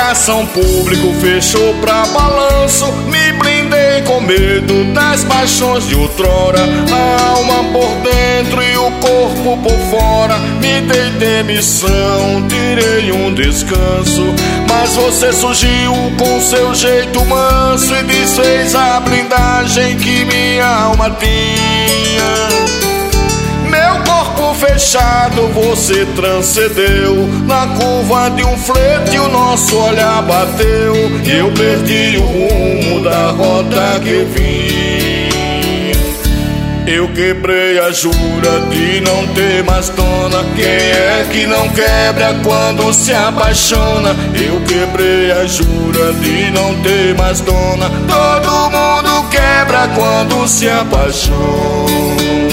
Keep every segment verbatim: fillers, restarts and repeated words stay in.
coração público fechou pra balanço. Me blindei com medo das paixões de outrora. A alma por dentro e o corpo por fora. Me dei demissão, tirei um descanso. Mas você surgiu com seu jeito manso e desfez a blindagem que minha alma tinha. Meu corpo fechado você transcendeu. Na curva de um flete o nosso olhar bateu. E eu perdi o rumo da rota que vinha. Eu quebrei a jura de não ter mais dona. Quem é que não quebra quando se apaixona? Eu quebrei a jura de não ter mais dona. Todo mundo quebra quando se apaixona.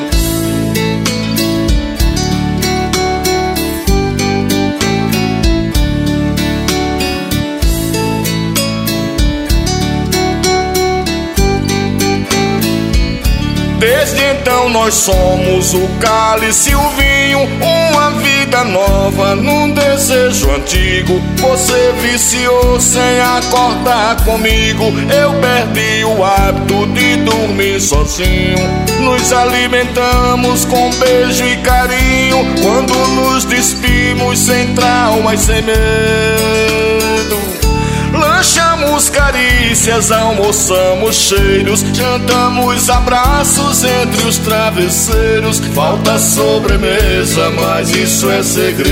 Desde então nós somos o cálice e o vinho. Uma vida nova num desejo antigo. Você viciou sem acordar comigo. Eu perdi o hábito de dormir sozinho. Nos alimentamos com beijo e carinho. Quando nos despimos sem trauma e sem medo. Lanchamos carícias, almoçamos cheiros. Jantamos abraços entre os travesseiros. Falta sobremesa, mas isso é segredo.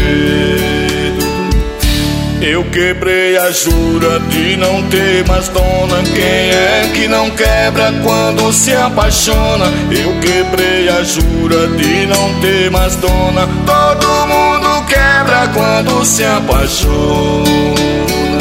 Eu quebrei a jura de não ter mais dona. Quem é que não quebra quando se apaixona? Eu quebrei a jura de não ter mais dona. Todo mundo quebra quando se apaixona.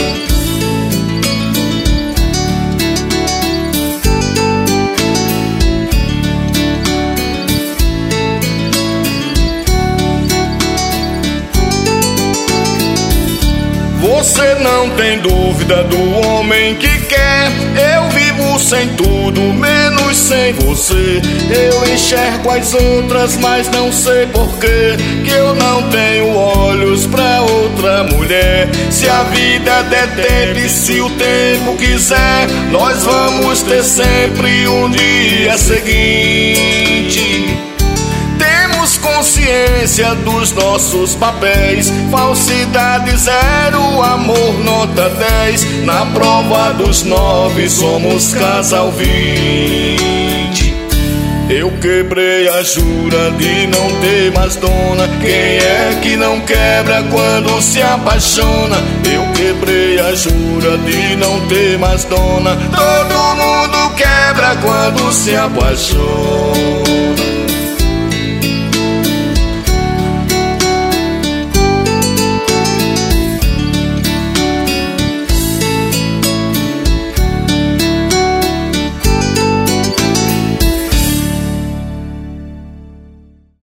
Você não tem dúvida do homem que quer. Eu vivo sem tudo, menos sem você. Eu enxergo as outras, mas não sei porquê. Que eu não tenho olhos pra outra mulher. Se a vida der tempo e se o tempo quiser, nós vamos ter sempre um dia seguinte. Consciência dos nossos papéis. Falsidade zero, amor nota dez. Na prova dos nove somos casal vinte. Eu quebrei a jura de não ter mais dona. Quem é que não quebra quando se apaixona? Eu quebrei a jura de não ter mais dona. Todo mundo quebra quando se apaixona.